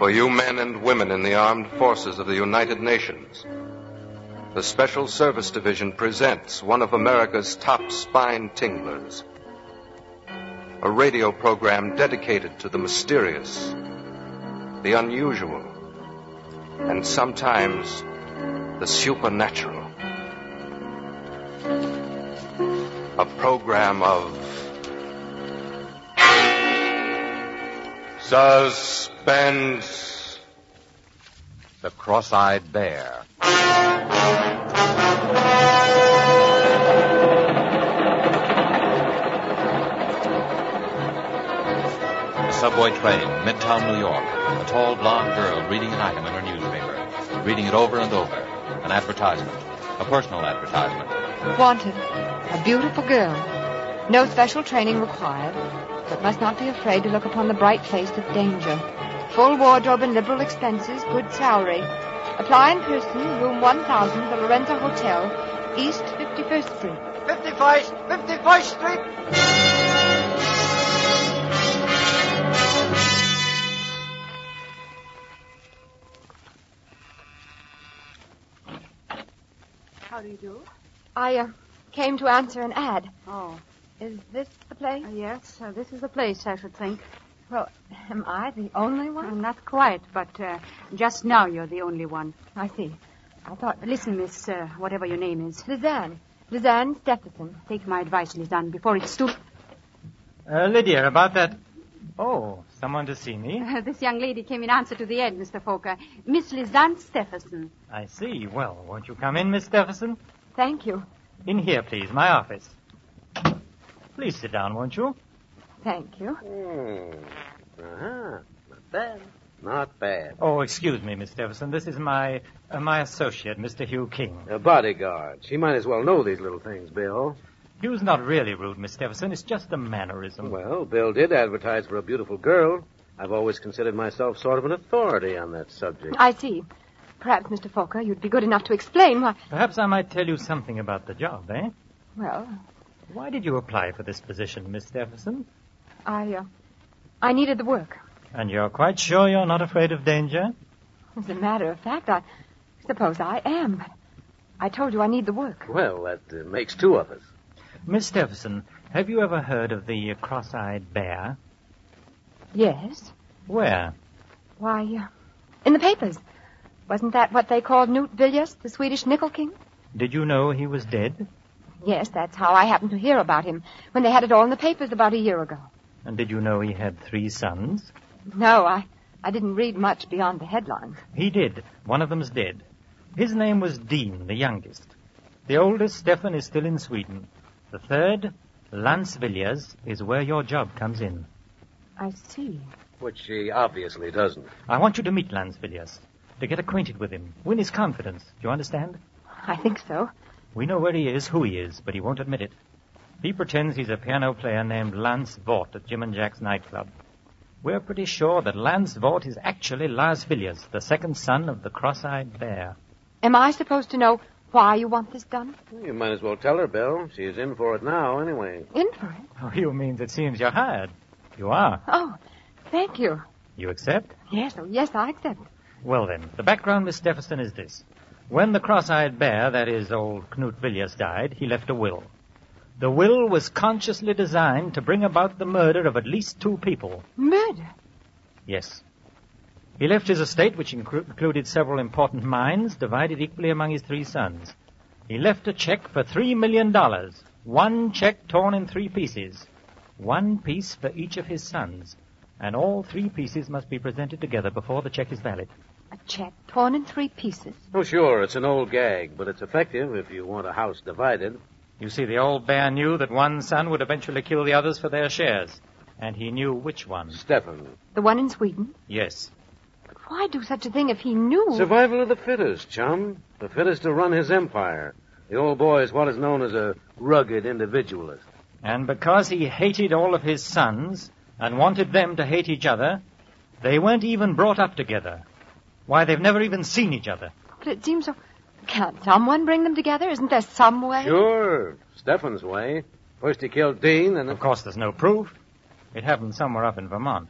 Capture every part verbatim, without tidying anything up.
For you men and women in the armed forces of the United Nations, the Special Service Division presents one of America's top spine tinglers. A radio program dedicated to the mysterious, the unusual, and sometimes the supernatural. A program of suspense. The Cross-Eyed Bear. A subway train, Midtown New York. A tall blonde girl reading an item in her newspaper. Reading it over and over. An advertisement. A personal advertisement. Wanted. A beautiful girl. No special training required, but must not be afraid to look upon the bright face of danger. Full wardrobe and liberal expenses, good salary. Apply in person, room one thousand, the Lorenzo Hotel, East fifty-first Street. fifty-first, fifty-first Street! How do you do? I uh, came to answer an ad. Oh. Is this the place? Uh, yes, uh, this is the place, I should think. Well, am I the only one? Uh, not quite, but uh, just now you're the only one. I see. I thought... Listen, Miss, uh, whatever your name is. Lizanne. Lizanne Stephenson. Take my advice, Lizanne, before it's too... Uh, Lydia, about that... Oh, someone to see me? Uh, this young lady came in answer to the ad, Mister Fokker. Miss Lizanne Stephenson. I see. Well, won't you come in, Miss Stephenson? Thank you. In here, please, my office. Please sit down, won't you? Thank you. Hmm. Uh-huh. Not bad. Not bad. Oh, excuse me, Miss Stephenson. This is my uh, my associate, Mister Hugh King. A bodyguard. She might as well know these little things, Bill. Hugh's not really rude, Miss Stephenson. It's just a mannerism. Well, Bill did advertise for a beautiful girl. I've always considered myself sort of an authority on that subject. I see. Perhaps, Mister Fokker, you'd be good enough to explain why... Perhaps I might tell you something about the job, eh? Well... Why did you apply for this position, Miss Stephenson? I, uh... I needed the work. And you're quite sure you're not afraid of danger? As a matter of fact, I suppose I am. I told you I need the work. Well, that uh, makes two of us. Miss Stephenson, have you ever heard of the uh, Cross-Eyed Bear? Yes. Where? Why, uh, in the papers. Wasn't that what they called Knut Villiers, the Swedish nickel king? Did you know he was dead? Yes, that's how I happened to hear about him, when they had it all in the papers about a year ago. And did you know he had three sons? No, I, I didn't read much beyond the headlines. He did. One of them's dead. His name was Dean, the youngest. The oldest, Stefan, is still in Sweden. The third, Lance Villiers, is where your job comes in. I see. Which she obviously doesn't. I want you to meet Lance Villiers, to get acquainted with him, win his confidence. Do you understand? I think so. We know where he is, who he is, but he won't admit it. He pretends he's a piano player named Lance Vaught at Jim and Jack's nightclub. We're pretty sure that Lance Vaught is actually Lars Villiers, the second son of the Cross-Eyed Bear. Am I supposed to know why you want this done? You might as well tell her, Bill. She's in for it now, anyway. In for it? Oh, you mean it seems you're hired. You are. Oh, thank you. You accept? Yes, oh, yes, I accept. Well, then, the background, Miss Stephenson, is this. When the Cross-Eyed Bear, that is, old Knut Villiers, died, he left a will. The will was consciously designed to bring about the murder of at least two people. Murder? Yes. He left his estate, which inclu- included several important mines, divided equally among his three sons. He left a check for three million dollars. One check torn in three pieces. One piece for each of his sons. And all three pieces must be presented together before the check is valid. A check torn in three pieces? Oh, sure, it's an old gag, but it's effective if you want a house divided. You see, the old bear knew that one son would eventually kill the others for their shares. And he knew which one. Stefan. The one in Sweden? Yes. But why do such a thing if he knew? Survival of the fittest, chum. The fittest to run his empire. The old boy is what is known as a rugged individualist. And because he hated all of his sons and wanted them to hate each other, they weren't even brought up together. Why, they've never even seen each other. But it seems so... Can't someone bring them together? Isn't there some way? Sure. Stefan's way. First he killed Dean, and... Of course, there's no proof. It happened somewhere up in Vermont. I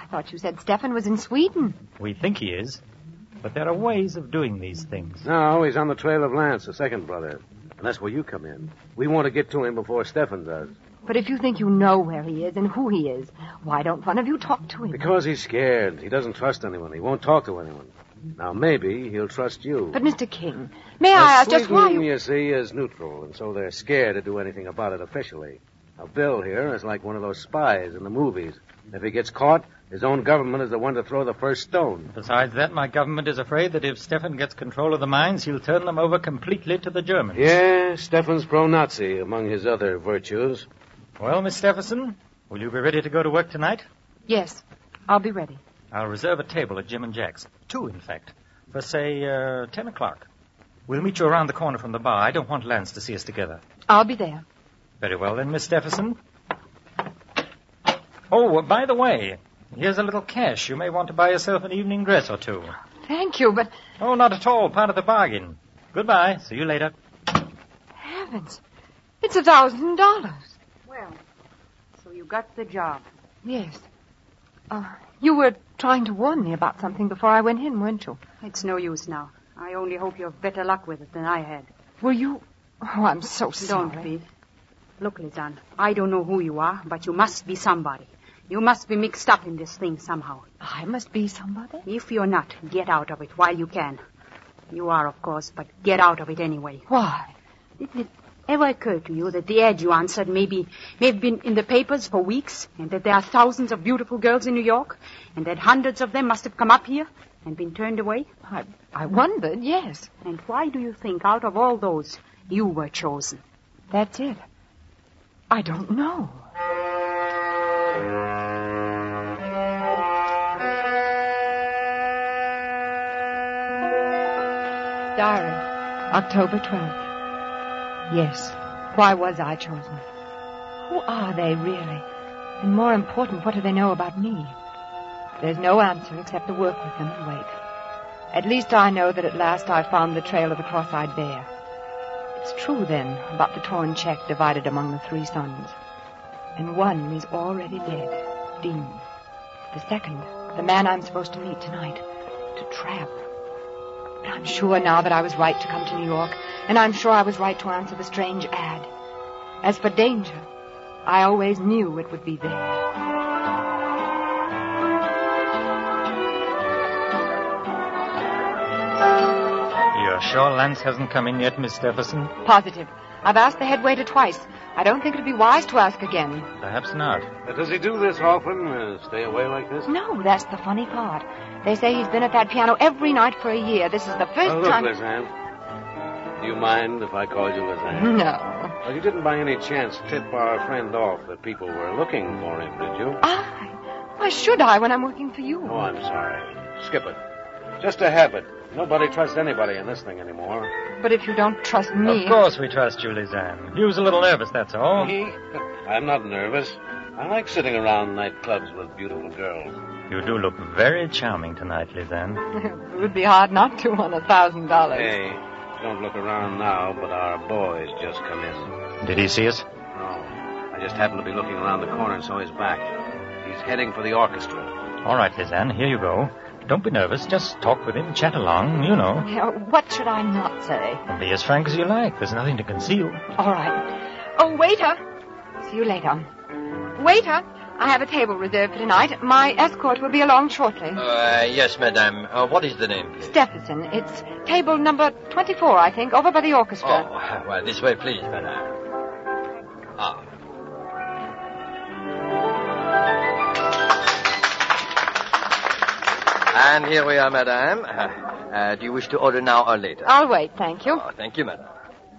thought you said Stefan was in Sweden. We think he is. But there are ways of doing these things. No, he's on the trail of Lance, the second brother. And that's where you come in. We want to get to him before Stefan does. But if you think you know where he is and who he is, why don't one of you talk to him? Because he's scared. He doesn't trust anyone. He won't talk to anyone. Now, maybe he'll trust you. But, Mister King, may I ask just why you... you see, is neutral, and so they're scared to do anything about it officially. Now, Bill here is like one of those spies in the movies. If he gets caught, his own government is the one to throw the first stone. Besides that, my government is afraid that if Stefan gets control of the mines, he'll turn them over completely to the Germans. Yeah, Stefan's pro-Nazi among his other virtues. Well, Miss Stephenson, will you be ready to go to work tonight? Yes, I'll be ready. I'll reserve a table at Jim and Jack's. Two, in fact. For, say, uh, ten o'clock. We'll meet you around the corner from the bar. I don't want Lance to see us together. I'll be there. Very well, then, Miss Stephenson. Oh, uh, by the way, here's a little cash. You may want to buy yourself an evening dress or two. Thank you, but... Oh, not at all. Part of the bargain. Goodbye. See you later. Heavens. It's a thousand dollars. Well, so you got the job. Yes. Uh, you were trying to warn me about something before I went in, weren't you? It's no use now. I only hope you have better luck with it than I had. Were you... Oh, I'm so sorry. Don't be. Look, Lisanne, I don't know who you are, but you must be somebody. You must be mixed up in this thing somehow. I must be somebody? If you're not, get out of it while you can. You are, of course, but get out of it anyway. Why? Didn't it ever occur to you that the ad you answered maybe may have been in the papers for weeks, and that there are thousands of beautiful girls in New York, and that hundreds of them must have come up here and been turned away? I, I wondered, yes. And why do you think, out of all those, you were chosen? That's it. I don't know. Diary, October twelfth. Yes, why was I chosen? Who are they, really? And more important, what do they know about me? There's no answer except to work with them and wait. At least I know that at last I've found the trail of the cross-eyed bear. It's true, then, about the torn check divided among the three sons. And one is already dead, Dean. The second, the man I'm supposed to meet tonight, to Trav. But I'm sure now that I was right to come to New York, and I'm sure I was right to answer the strange ad. As for danger, I always knew it would be there. You're sure Lance hasn't come in yet, Miss Stephenson? Positive. I've asked the head waiter twice. I don't think it'd be wise to ask again. Perhaps not. Uh, does he do this often? Uh, stay away like this? No, that's the funny part. They say he's been at that piano every night for a year. This is the first oh, look, time... Lisanne. Do you mind if I call you Lisanne? No. Well, you didn't by any chance tip our friend off that people were looking for him, did you? I? Why should I when I'm working for you? Oh, I'm sorry. Skip it. Just a habit. Nobody trusts anybody in this thing anymore. But if you don't trust me... Of course we trust you, Lisanne. He was a little nervous, that's all. Me? I'm not nervous. I like sitting around nightclubs with beautiful girls. You do look very charming tonight, Lisanne. It would be hard not to on a thousand dollars. Hey, don't look around now, but our boy's just come in. Did he see us? No. I just happened to be looking around the corner and saw his back. He's heading for the orchestra. All right, Lisanne, here you go. Don't be nervous. Just talk with him, chat along, you know. Yeah, what should I not say? And be as frank as you like. There's nothing to conceal. All right. Oh, waiter. See you later. Waiter, I have a table reserved for tonight. My escort will be along shortly. Uh, yes, madame. Uh, what is the name, please? Stephenson. It's table number twenty-four, I think, over by the orchestra. Oh, well, this way, please, madame. Ah. And here we are, madame. Uh, uh, do you wish to order now or later? I'll wait, thank you. Oh, thank you, madame.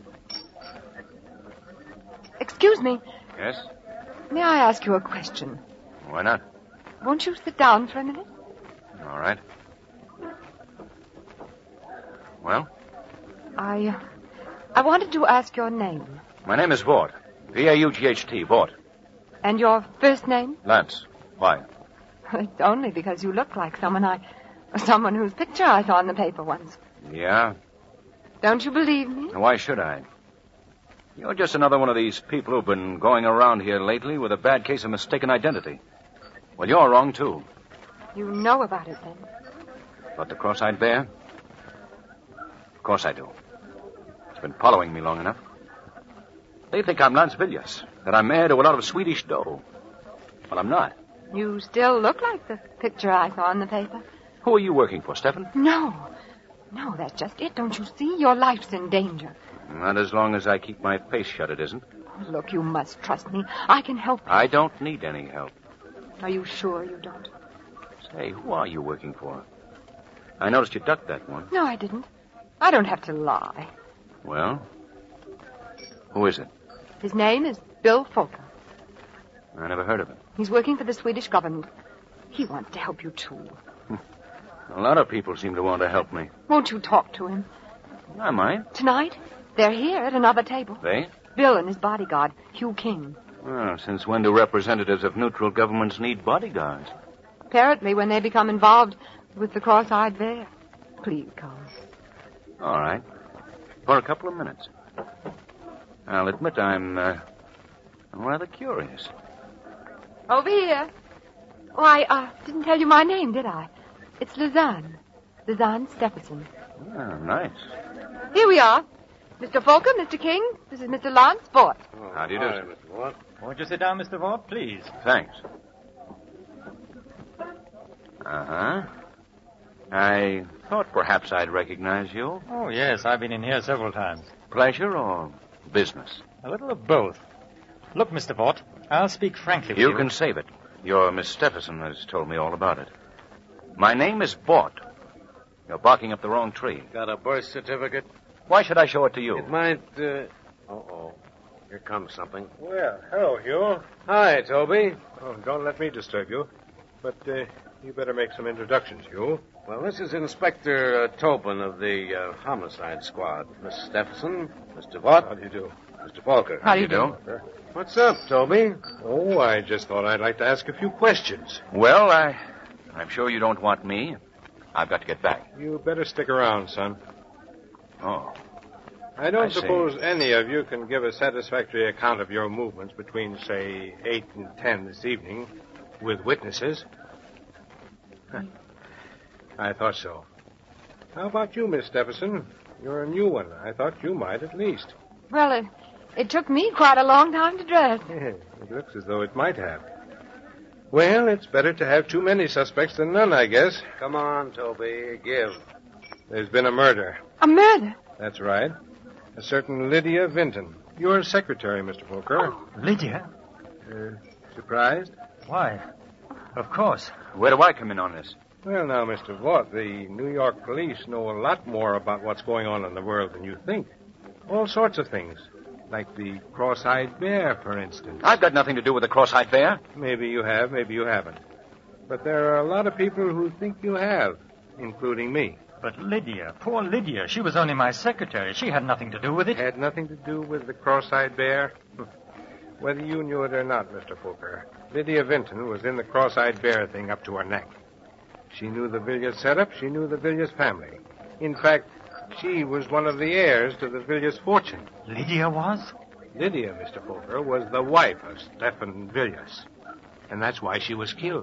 Excuse me. Yes? May I ask you a question? Why not? Won't you sit down for a minute? All right. Well? I, uh, I wanted to ask your name. My name is Vaught. V A U G H T, Vaught. And your first name? Lance. Why? It's only because you look like someone I... someone whose picture I saw in the paper once. Yeah? Don't you believe me? Why should I? You're just another one of these people who've been going around here lately with a bad case of mistaken identity. Well, you're wrong, too. You know about it, then? About the cross-eyed bear? Of course I do. It's been following me long enough. They think I'm Lance Villiers, that I'm heir to a lot of Swedish dough. Well, I'm not. You still look like the picture I saw in the paper. Who are you working for, Stefan? No. No, that's just it. Don't you see? Your life's in danger. Not as long as I keep my face shut, it isn't. Oh, look, you must trust me. I can help you. I don't need any help. Are you sure you don't? Say, who are you working for? I noticed you ducked that one. No, I didn't. I don't have to lie. Well, who is it? His name is Bill Folker. I never heard of him. He's working for the Swedish government. He wants to help you, too. A lot of people seem to want to help me. Won't you talk to him? I might. Tonight, they're here at another table. They? Bill and his bodyguard, Hugh King. Oh, since when do representatives of neutral governments need bodyguards? Apparently when they become involved with the cross-eyed bear. Please come. All right. For a couple of minutes. I'll admit I'm, uh, I'm rather curious. Over here. Oh, I uh, didn't tell you my name, did I? It's Lizanne. Lizanne Stephenson. Oh, nice. Here we are. Mister Folker, Mister King, this is Mister Lance Vaught. Oh, How do you do, hi, sir? Mister Watt. Won't you sit down, Mister Vaught, please? Thanks. Uh-huh. I thought perhaps I'd recognize you. Oh, yes, I've been in here several times. Pleasure or business? A little of both. Look, Mister Vaught, I'll speak frankly with you. You can save it. Your Miss Stephenson has told me all about it. My name is Vaught. You're barking up the wrong tree. Got a birth certificate? Why should I show it to you? It might, uh... Uh-oh. Here comes something. Well, hello, Hugh. Hi, Toby. Oh, don't let me disturb you. But uh, you better make some introductions, Hugh. Well, this is Inspector uh, Tobin of the uh, Homicide Squad. Miss Stephenson, Mister Vaught. How do you do? Mister Folker. How do you do? What's up, Toby? Oh, I just thought I'd like to ask a few questions. Well, I... I'm sure you don't want me. I've got to get back. You better stick around, son. Oh. I don't I see. suppose any of you can give a satisfactory account of your movements between, say, eight and ten this evening, with witnesses. Huh. I thought so. How about you, Miss Stephenson? You're a new one. I thought you might, at least. Well, it, it took me quite a long time to dress. Yeah, it looks as though it might have. Well, it's better to have too many suspects than none, I guess. Come on, Toby. Give. There's been a murder. A murder? That's right. A certain Lydia Vinton. Your secretary, Mister Folker. Lydia? Uh, surprised? Why? Of course. Where do I come in on this? Well, now, Mister Vaught, the New York police know a lot more about what's going on in the world than you think. All sorts of things. Like the cross-eyed bear, for instance. I've got nothing to do with the cross-eyed bear. Maybe you have, maybe you haven't. But there are a lot of people who think you have, including me. But Lydia, poor Lydia, she was only my secretary. She had nothing to do with it. Had nothing to do with the cross-eyed bear? Whether you knew it or not, Mister Folker, Lydia Vinton was in the cross-eyed bear thing up to her neck. She knew the Villiers setup. She knew the Villiers family. In fact, she was one of the heirs to the Villiers fortune. Lydia was? Lydia, Mister Folker, was the wife of Stephen Villiers. And that's why she was killed.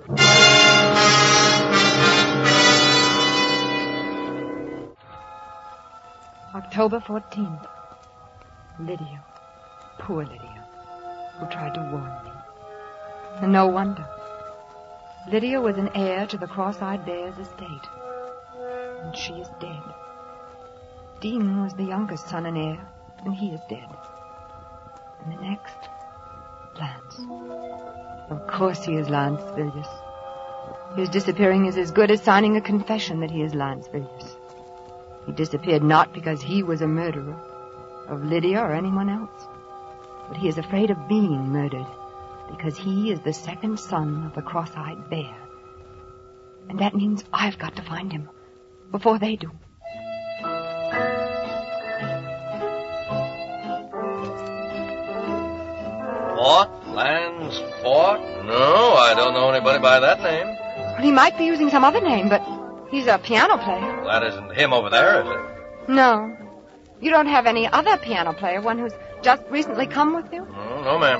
October fourteenth. Lydia. Poor Lydia. Who tried to warn me. And no wonder. Lydia was an heir to the cross-eyed bear's estate. And she is dead. Dean was the youngest son and heir, and he is dead. And the next, Lance. Of course he is Lance Villiers. His disappearing is as good as signing a confession that he is Lance Villiers. He disappeared not because he was a murderer of Lydia or anyone else, but he is afraid of being murdered because he is the second son of the cross-eyed bear. And that means I've got to find him before they do. Vaught? Lance Vaught? No, I don't know anybody by that name. Well, he might be using some other name, but he's a piano player. Well, that isn't him over there, is it? No. You don't have any other piano player, one who's just recently come with you? No, no, ma'am.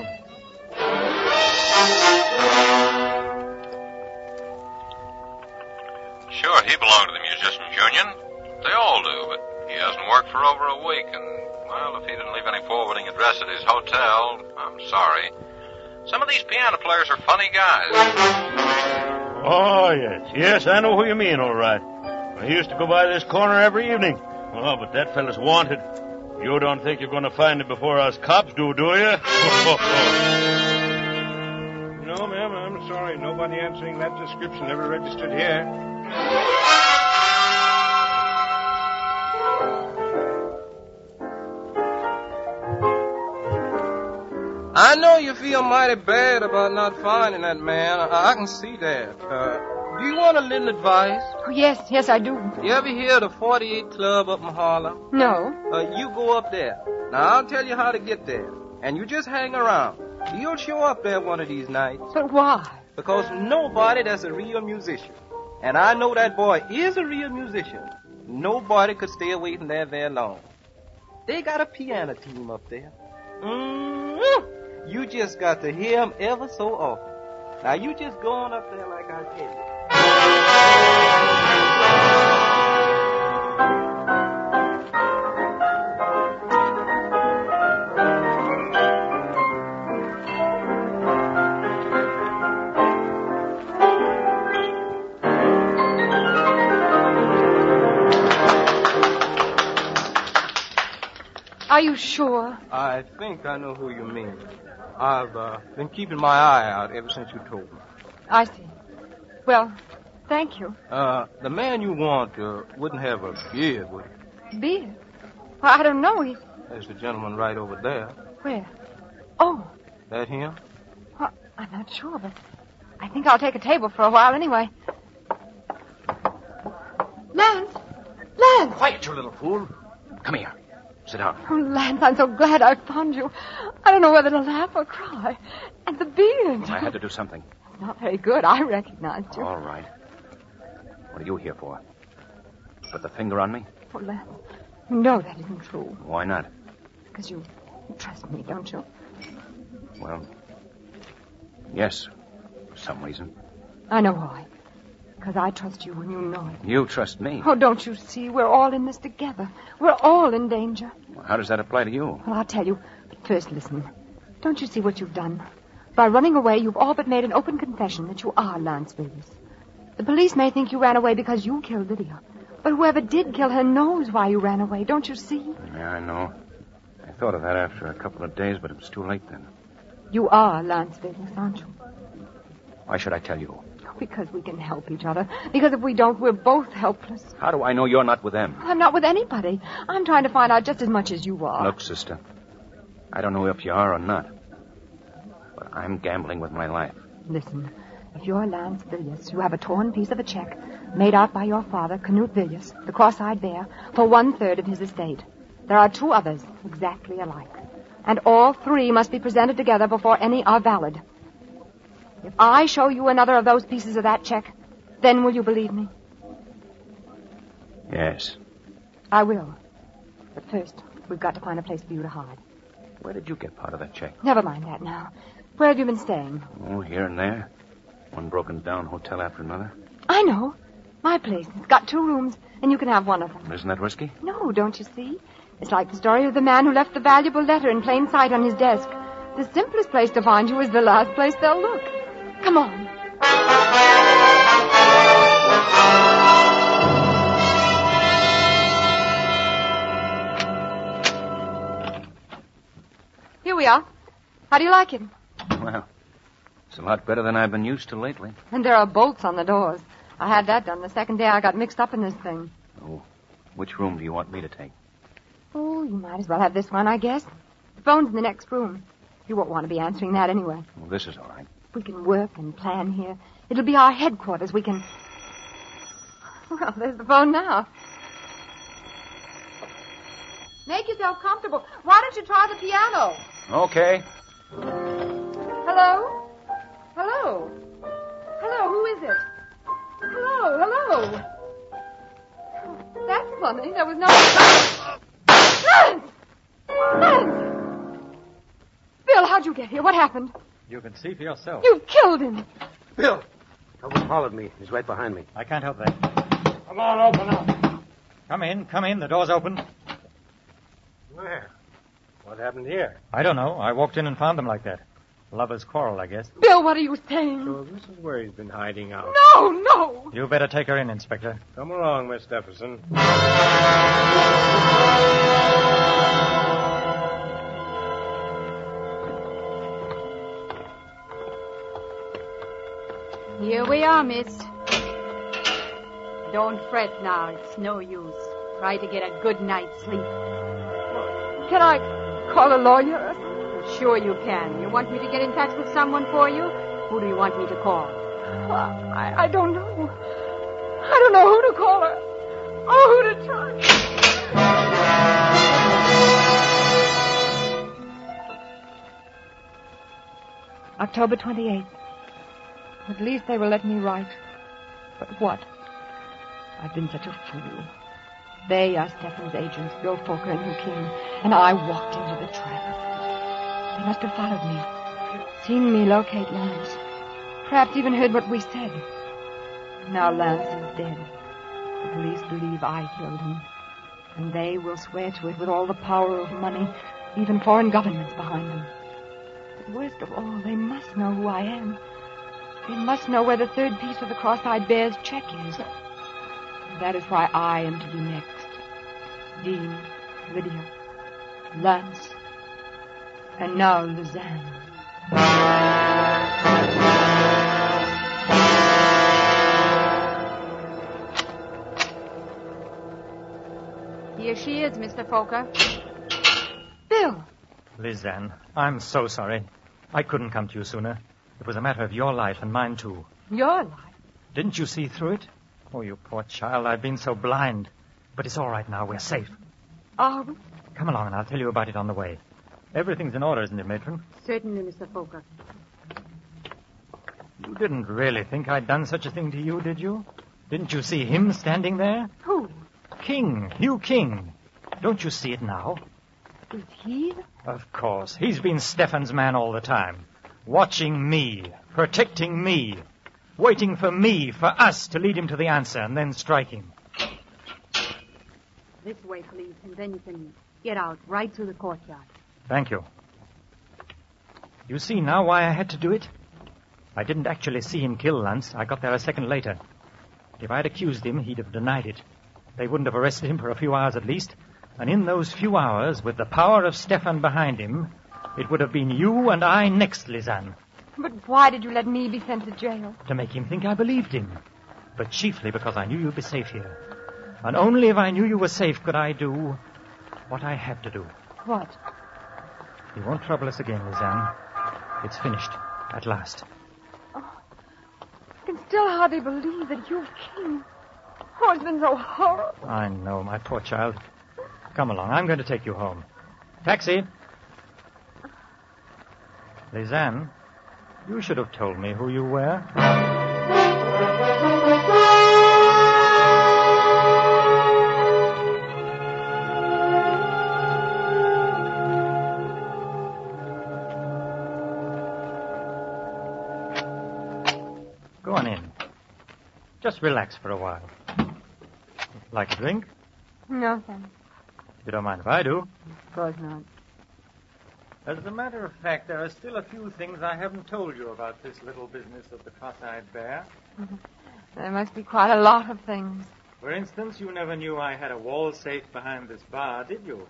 Sure, he belonged to the Musicians Union. They all do, but he hasn't worked for over a week, and, well, if he didn't leave any forwarding address at his hotel, I'm sorry. Some of these piano players are funny guys. Oh, yes. Yes, I know who you mean, all right. I used to go by this corner every evening. Oh, but that fella's wanted. You don't think you're going to find him before us cops do, do you? No, ma'am, I'm sorry. Nobody answering that description ever registered here. I know you feel mighty bad about not finding that man. I, I can see that. Uh, do you want a little advice? Oh, yes, yes, I do. You ever hear of the forty-eight Club up in Harlem? No. Uh, you go up there. Now, I'll tell you how to get there. And you just hang around. You'll show up there one of these nights. But why? Because nobody that's a real musician. And I know that boy is a real musician. Nobody could stay away from there very long. They got a piano team up there. Mm-hmm. You just got to hear him ever so often. Now, you just go on up there like I tell you. Are you sure? I think I know who you mean. I've uh, been keeping my eye out ever since you told me. I see. Well, thank you. Uh, the man you want uh, wouldn't have a beard, would he? Beard? Well, I don't know. He... There's the gentleman right over there. Where? Oh. That him? Well, I'm not sure, but I think I'll take a table for a while anyway. Lance! Lance! Quiet, you little fool. Come here. Sit down. Oh, Lance, I'm so glad I found you. I don't know whether to laugh or cry. And the beard. I had to do something. Not very good. I recognized you. All right. What are you here for? Put the finger on me? Oh, Lance, no, that isn't true. Why not? Because you trust me, don't you? Well, yes, for some reason. I know why. Because I trust you and you know it. You trust me? Oh, don't you see? We're all in this together. We're all in danger. Well, how does that apply to you? Well, I'll tell you. But first, listen. Don't you see what you've done? By running away, you've all but made an open confession that you are Lance Villiers. The police may think you ran away because you killed Lydia. But whoever did kill her knows why you ran away, don't you see? Yeah, I know. I thought of that after a couple of days, but it was too late then. You are Lance Villiers, aren't you? Why should I tell you? Because we can help each other. Because if we don't, we're both helpless. How do I know you're not with them? I'm not with anybody. I'm trying to find out just as much as you are. Look, sister, I don't know if you are or not, but I'm gambling with my life. Listen, if you're Lance Villiers, you have a torn piece of a check made out by your father, Knut Villiers, the cross-eyed bear, for one-third of his estate. There are two others exactly alike, and all three must be presented together before any are valid. If I show you another of those pieces of that check, then will you believe me? Yes. I will. But first, we've got to find a place for you to hide. Where did you get part of that check? Never mind that now. Where have you been staying? Oh, here and there. One broken down hotel after another. I know. My place. It's got two rooms, and you can have one of them. Isn't that risky? No, don't you see? It's like the story of the man who left the valuable letter in plain sight on his desk. The simplest place to find you is the last place they'll look. Come on. Here we are. How do you like it? Well, it's a lot better than I've been used to lately. And there are bolts on the doors. I had that done the second day I got mixed up in this thing. Oh, which room do you want me to take? Oh, you might as well have this one, I guess. The phone's in the next room. You won't want to be answering that anyway. Well, this is all right. We can work and plan here. It'll be our headquarters. We can... Well, there's the phone now. Make yourself comfortable. Why don't you try the piano? Okay. Hello? Hello? Hello, who is it? Hello, hello. That's funny. There was no... Lance! Lance! Bill, how'd you get here? What happened? You can see for yourself. You killed him. Bill! Someone followed me. He's right behind me. I can't help that. Come on, open up. Come in, come in. The door's open. Where? What happened here? I don't know. I walked in and found them like that. Lovers' quarrel, I guess. Bill, what are you saying? So this is where he's been hiding out. No, no. You better take her in, Inspector. Come along, Miss Stephenson. Here we are, miss. Don't fret now. It's no use. Try to get a good night's sleep. Can I call a lawyer? Sure you can. You want me to get in touch with someone for you? Who do you want me to call? Uh, I, I don't know. I don't know who to call her. Or who to try. October twenty-eighth. At least they will let me write. But what? I've been such a fool. They are Stefan's agents, Bill Foker and Hugh King, and I walked into the trap. They must have followed me, seen me locate Lance, perhaps even heard what we said. Now Lance is dead. The police believe I killed him, and they will swear to it with all the power of money, even foreign governments behind them. But worst of all, they must know who I am. They must know where the third piece of the Cross-Eyed Bear's check is. That is why I am to be next. Dean, Lydia, Lance, and now Lizanne. Here she is, Mister Foker. Bill! Lizanne, I'm so sorry. I couldn't come to you sooner. It was a matter of your life and mine, too. Your life? Didn't you see through it? Oh, you poor child, I've been so blind. But it's all right now. We're safe. Are we? Come along, and I'll tell you about it on the way. Everything's in order, isn't it, Matron? Certainly, Mister Foker. You didn't really think I'd done such a thing to you, did you? Didn't you see him standing there? Who? King, Hugh King. Don't you see it now? Is he? Of course. He's been Stefan's man all the time. Watching me, protecting me, waiting for me, for us to lead him to the answer and then striking. This way, please, and then you can get out right through the courtyard. Thank you. You see now why I had to do it? I didn't actually see him kill Lance. I got there a second later. If I'd accused him, he'd have denied it. They wouldn't have arrested him for a few hours at least. And in those few hours, with the power of Stefan behind him, it would have been you and I next, Lizanne. But why did you let me be sent to jail? To make him think I believed him. But chiefly because I knew you'd be safe here. And only if I knew you were safe could I do what I had to do. What? You won't trouble us again, Lizanne. It's finished. At last. Oh, I can still hardly believe that Hugh King... Oh, it's been so horrible. I know, my poor child. Come along. I'm going to take you home. Taxi. Lizanne, you should have told me who you were. Go on in. Just relax for a while. Like a drink? No, thanks. You don't mind if I do? Of course not. As a matter of fact, there are still a few things I haven't told you about this little business of the Cross-Eyed Bear. There must be quite a lot of things. For instance, you never knew I had a wall safe behind this bar, did you?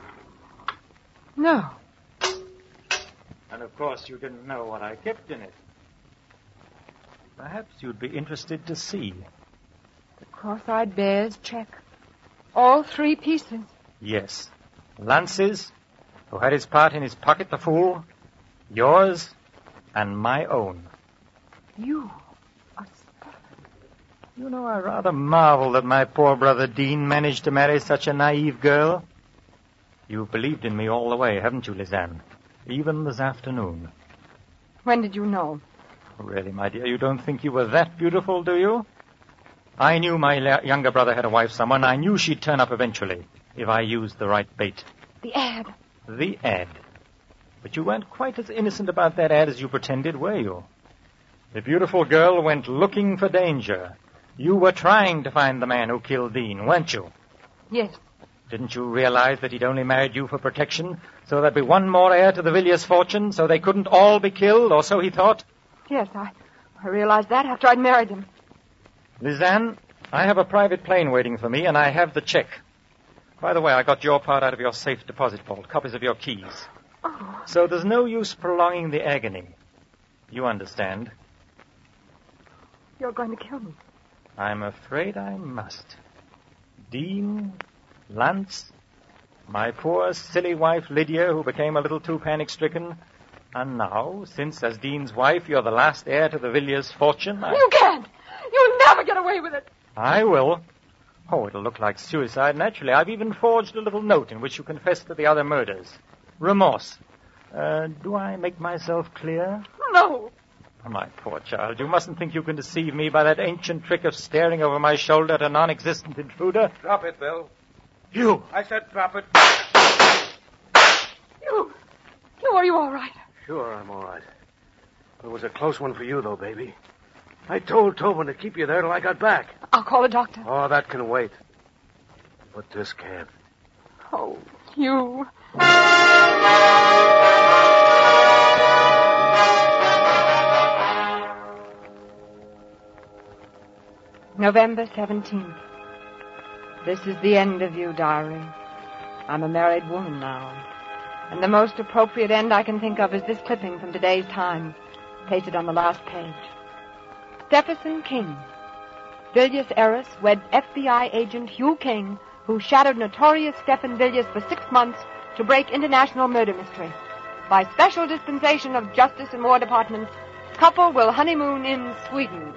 No. And of course, you didn't know what I kept in it. Perhaps you'd be interested to see. The Cross-Eyed Bear's check. All three pieces. Yes. Lance's, who had his part in his pocket, the fool, yours, and my own. You are Stefan. You know, I rather marvel that my poor brother Dean managed to marry such a naive girl. You've believed in me all the way, haven't you, Lizanne? Even this afternoon. When did you know? Really, my dear, you don't think you were that beautiful, do you? I knew my la- younger brother had a wife somewhere, and I knew she'd turn up eventually, if I used the right bait. The ad. The ad. But you weren't quite as innocent about that ad as you pretended, were you? The beautiful girl went looking for danger, You were trying to find the man who killed Dean, weren't you? Yes. Didn't you realize that he'd only married you for protection, so there'd be one more heir to the Villiers fortune, so they couldn't all be killed, or so he thought? Yes, I, I realized that after I'd married him. Lizanne, I have a private plane waiting for me, and I have the check. By the way, I got your part out of your safe deposit vault, copies of your keys. Oh. So there's no use prolonging the agony. You understand. You're going to kill me. I'm afraid I must. Dean, Lance, my poor silly wife Lydia, who became a little too panic-stricken, and now, since as Dean's wife you're the last heir to the Villiers' fortune, I... You can't! You'll never get away with it! I will. Oh, it'll look like suicide, naturally. I've even forged a little note in which you confess to the other murders. Remorse. Uh, do I make myself clear? No! Oh, my poor child, you mustn't think you can deceive me by that ancient trick of staring over my shoulder at a non-existent intruder. Drop it, Bill. You! I said drop it. You... You, are you all right? Sure, I'm all right. It was a close one for you, though, baby. I told Tobin to keep you there till I got back. I'll call a doctor. Oh, that can wait. But this can't. Oh, you... November seventeenth. This is the end of you, diary. I'm a married woman now. And the most appropriate end I can think of is this clipping from today's Times, pasted on the last page. Stephenson King. Villiers heiress weds F B I agent Hugh King, who shadowed notorious Stephen Villiers for six months to break international murder mystery. By special dispensation of Justice and War Departments, couple will honeymoon in Sweden.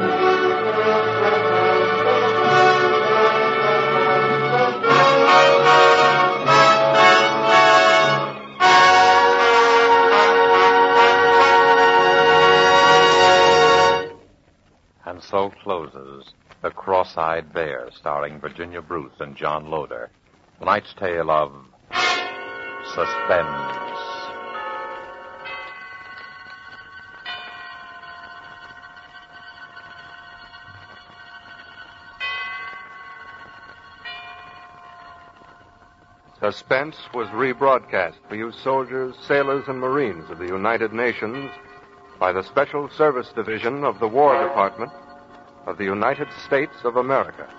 And so closes The Cross-Eyed Bear, starring Virginia Bruce and John Loder. Tonight's tale of suspense. Suspense was rebroadcast for you soldiers, sailors, and Marines of the United Nations by the Special Service Division of the War Department of the United States of America.